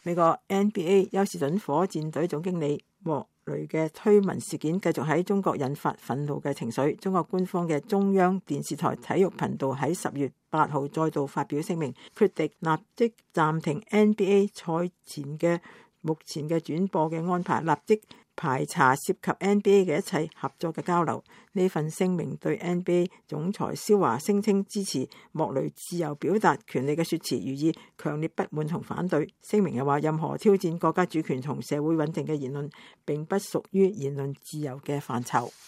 美國 NBA 休士頓火箭隊總經理莫雷嘅推文事件繼續喺中國引發憤怒嘅情緒。中國官方嘅中央電視台體育頻道喺10月8號再度發表聲明，決定立即暫停 NBA 賽前嘅目前嘅轉播嘅安排，立即排查涉及 NBA 嘅一切合作嘅交流。呢份聲明對 NBA 總裁肖華聲稱支持莫雷自由表達權利嘅說辭予以強烈不滿同反對。聲明又話，任何挑戰國家主權同社會穩定嘅言論並不屬於言論自由嘅範疇。